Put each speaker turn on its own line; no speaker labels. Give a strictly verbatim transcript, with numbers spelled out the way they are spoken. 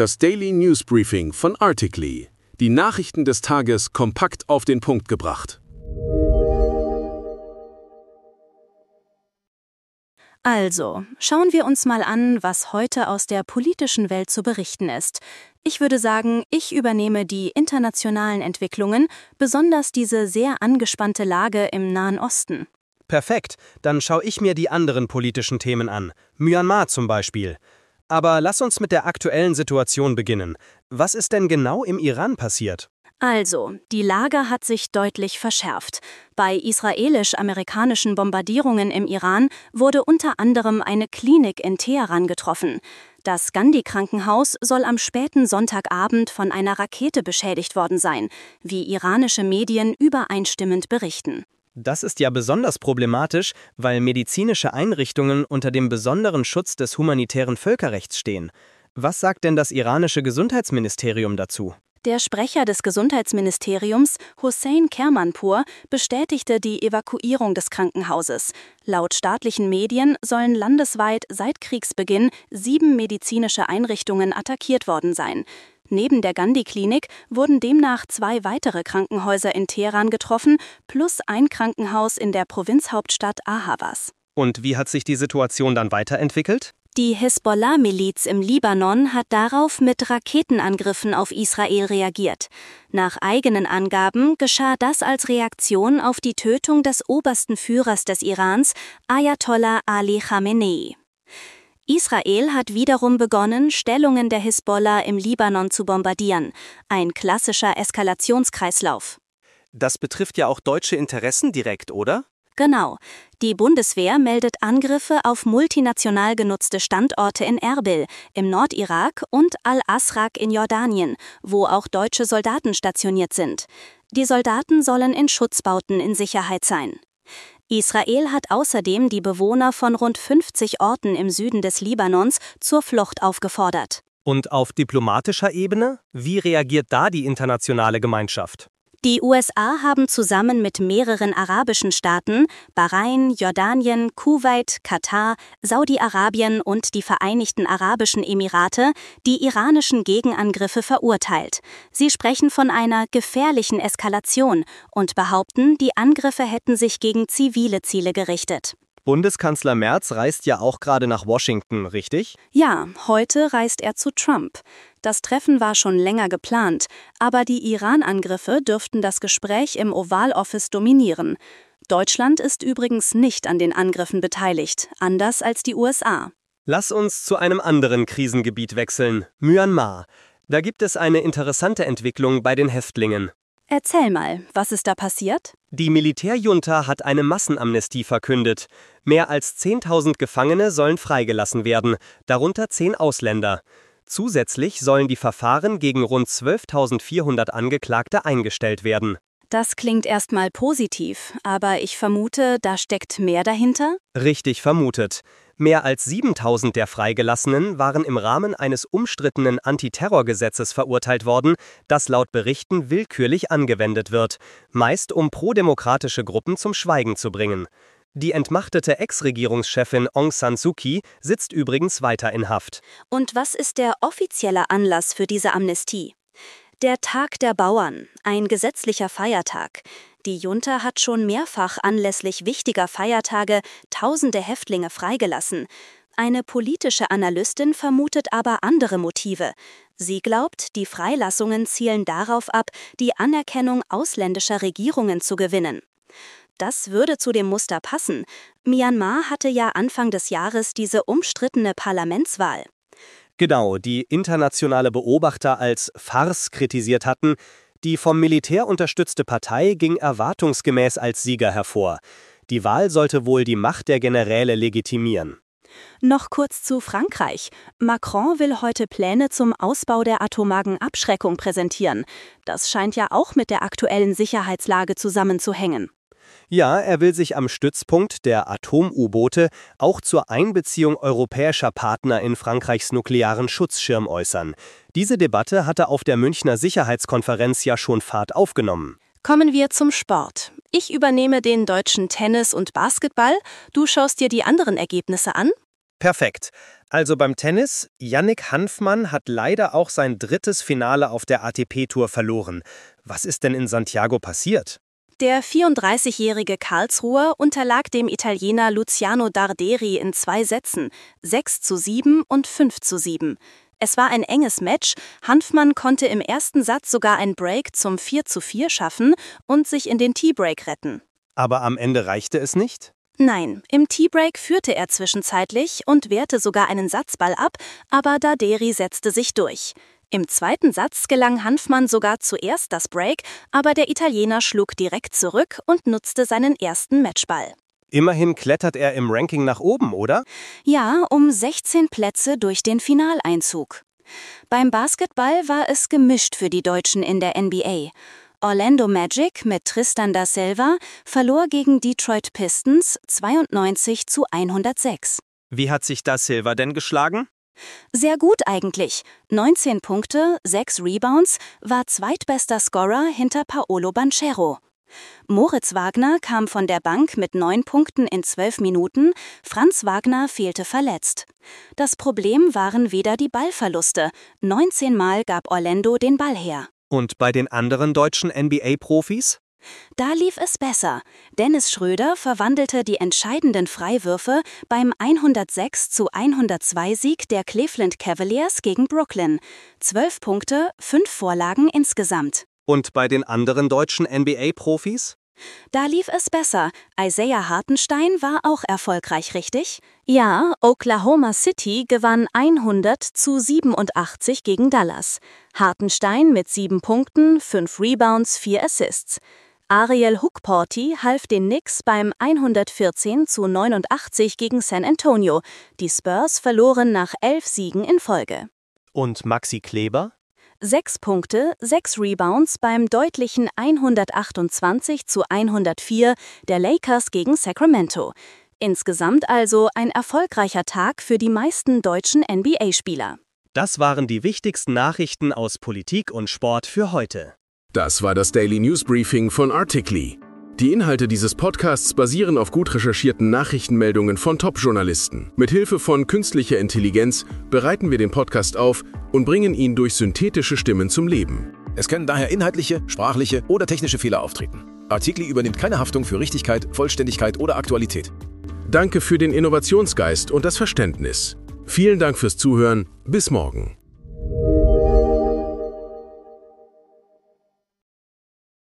Das Daily News Briefing von Articly. Die Nachrichten des Tages kompakt auf den Punkt gebracht.
Also, schauen wir uns mal an, was heute aus der politischen Welt zu berichten ist. Ich würde sagen, ich übernehme die internationalen Entwicklungen, besonders diese sehr angespannte Lage im Nahen Osten.
Perfekt, dann schaue ich mir die anderen politischen Themen an. Myanmar zum Beispiel. Aber lass uns mit der aktuellen Situation beginnen. Was ist denn genau im Iran passiert?
Also, die Lage hat sich deutlich verschärft. Bei israelisch-amerikanischen Bombardierungen im Iran wurde unter anderem eine Klinik in Teheran getroffen. Das Gandhi-Krankenhaus soll am späten Sonntagabend von einer Rakete beschädigt worden sein, wie iranische Medien übereinstimmend berichten.
Das ist ja besonders problematisch, weil medizinische Einrichtungen unter dem besonderen Schutz des humanitären Völkerrechts stehen. Was sagt denn das iranische Gesundheitsministerium dazu?
Der Sprecher des Gesundheitsministeriums, Hossein Kermanpour, bestätigte die Evakuierung des Krankenhauses. Laut staatlichen Medien sollen landesweit seit Kriegsbeginn sieben medizinische Einrichtungen attackiert worden sein. Neben der Gandhi-Klinik wurden demnach zwei weitere Krankenhäuser in Teheran getroffen, plus ein Krankenhaus in der Provinzhauptstadt Ahvaz.
Und wie hat sich die Situation dann weiterentwickelt?
Die Hisbollah-Miliz im Libanon hat darauf mit Raketenangriffen auf Israel reagiert. Nach eigenen Angaben geschah das als Reaktion auf die Tötung des obersten Führers des Irans, Ayatollah Ali Khamenei. Israel hat wiederum begonnen, Stellungen der Hisbollah im Libanon zu bombardieren. Ein klassischer Eskalationskreislauf.
Das betrifft ja auch deutsche Interessen direkt, oder?
Genau. Die Bundeswehr meldet Angriffe auf multinational genutzte Standorte in Erbil, im Nordirak und Al-Asraq in Jordanien, wo auch deutsche Soldaten stationiert sind. Die Soldaten sollen in Schutzbauten in Sicherheit sein. Israel hat außerdem die Bewohner von rund fünfzig Orten im Süden des Libanons zur Flucht aufgefordert.
Und auf diplomatischer Ebene? Wie reagiert da die internationale Gemeinschaft?
Die U S A haben zusammen mit mehreren arabischen Staaten, Bahrain, Jordanien, Kuwait, Katar, Saudi-Arabien und die Vereinigten Arabischen Emirate, die iranischen Gegenangriffe verurteilt. Sie sprechen von einer gefährlichen Eskalation und behaupten, die Angriffe hätten sich gegen zivile Ziele gerichtet.
Bundeskanzler Merz reist ja auch gerade nach Washington, richtig?
Ja, heute reist er zu Trump. Das Treffen war schon länger geplant, aber die Iran-Angriffe dürften das Gespräch im Oval Office dominieren. Deutschland ist übrigens nicht an den Angriffen beteiligt, anders als die U S A.
Lass uns zu einem anderen Krisengebiet wechseln, Myanmar. Da gibt es eine interessante Entwicklung bei den Häftlingen.
Erzähl mal, was ist da passiert?
Die Militärjunta hat eine Massenamnestie verkündet. Mehr als zehntausend Gefangene sollen freigelassen werden, darunter zehn Ausländer. Zusätzlich sollen die Verfahren gegen rund zwölftausendvierhundert Angeklagte eingestellt werden.
Das klingt erstmal positiv, aber ich vermute, da steckt mehr dahinter?
Richtig vermutet. Mehr als siebentausend der Freigelassenen waren im Rahmen eines umstrittenen Antiterrorgesetzes verurteilt worden, das laut Berichten willkürlich angewendet wird, meist um prodemokratische Gruppen zum Schweigen zu bringen. Die entmachtete Ex-Regierungschefin Aung San Suu Kyi sitzt übrigens weiter in Haft.
Und was ist der offizielle Anlass für diese Amnestie? Der Tag der Bauern, ein gesetzlicher Feiertag. Die Junta hat schon mehrfach anlässlich wichtiger Feiertage tausende Häftlinge freigelassen. Eine politische Analystin vermutet aber andere Motive. Sie glaubt, die Freilassungen zielen darauf ab, die Anerkennung ausländischer Regierungen zu gewinnen. Das würde zu dem Muster passen. Myanmar hatte ja Anfang des Jahres diese umstrittene Parlamentswahl.
Genau, die internationale Beobachter als Farce kritisiert hatten. Die vom Militär unterstützte Partei ging erwartungsgemäß als Sieger hervor. Die Wahl sollte wohl die Macht der Generäle legitimieren.
Noch kurz zu Frankreich. Macron will heute Pläne zum Ausbau der atomagen Abschreckung präsentieren. Das scheint ja auch mit der aktuellen Sicherheitslage zusammenzuhängen.
Ja, er will sich am Stützpunkt der Atom-U-Boote auch zur Einbeziehung europäischer Partner in Frankreichs nuklearen Schutzschirm äußern. Diese Debatte hatte auf der Münchner Sicherheitskonferenz ja schon Fahrt aufgenommen.
Kommen wir zum Sport. Ich übernehme den deutschen Tennis und Basketball. Du schaust dir die anderen Ergebnisse an?
Perfekt. Also beim Tennis, Yannick Hanfmann hat leider auch sein drittes Finale auf der A T P-Tour verloren. Was ist denn in Santiago passiert?
Der vierunddreißigjährige Karlsruher unterlag dem Italiener Luciano Darderi in zwei Sätzen, sechs zu sieben und fünf zu sieben. Es war ein enges Match, Hanfmann konnte im ersten Satz sogar ein Break zum vier zu vier schaffen und sich in den Tiebreak retten.
Aber am Ende reichte es nicht?
Nein, im Tiebreak führte er zwischenzeitlich und wehrte sogar einen Satzball ab, aber Darderi setzte sich durch. Im zweiten Satz gelang Hanfmann sogar zuerst das Break, aber der Italiener schlug direkt zurück und nutzte seinen ersten Matchball.
Immerhin klettert er im Ranking nach oben, oder?
Ja, um sechzehn Plätze durch den Finaleinzug. Beim Basketball war es gemischt für die Deutschen in der N B A. Orlando Magic mit Tristan da Silva verlor gegen Detroit Pistons zweiundneunzig zu hundertsechs.
Wie hat sich da Silva denn geschlagen?
Sehr gut eigentlich. neunzehn Punkte, sechs Rebounds, war zweitbester Scorer hinter Paolo Banchero. Moritz Wagner kam von der Bank mit neun Punkten in zwölf Minuten, Franz Wagner fehlte verletzt. Das Problem waren wieder die Ballverluste. neunzehn Mal gab Orlando den Ball her.
Und bei den anderen deutschen N B A-Profis?
Da lief es besser. Dennis Schröder verwandelte die entscheidenden Freiwürfe beim hundertsechs zu hundertzwei Sieg der Cleveland Cavaliers gegen Brooklyn. Zwölf Punkte, fünf Vorlagen insgesamt.
Und bei den anderen deutschen N B A-Profis?
Da lief es besser. Isaiah Hartenstein war auch erfolgreich, richtig? Ja, Oklahoma City gewann hundert zu siebenundachtzig gegen Dallas. Hartenstein mit sieben Punkten, fünf Rebounds, vier Assists. Ariel Hookporty half den Knicks beim hundertvierzehn zu neunundachtzig gegen San Antonio. Die Spurs verloren nach elf Siegen in Folge.
Und Maxi Kleber?
Sechs Punkte, sechs Rebounds beim deutlichen hundertachtundzwanzig zu hundertvier der Lakers gegen Sacramento. Insgesamt also ein erfolgreicher Tag für die meisten deutschen N B A-Spieler.
Das waren die wichtigsten Nachrichten aus Politik und Sport für heute.
Das war das Daily News Briefing von Articly. Die Inhalte dieses Podcasts basieren auf gut recherchierten Nachrichtenmeldungen von Top-Journalisten. Mit Hilfe von künstlicher Intelligenz bereiten wir den Podcast auf und bringen ihn durch synthetische Stimmen zum Leben.
Es können daher inhaltliche, sprachliche oder technische Fehler auftreten. Articly übernimmt keine Haftung für Richtigkeit, Vollständigkeit oder Aktualität.
Danke für den Innovationsgeist und das Verständnis. Vielen Dank fürs Zuhören. Bis morgen.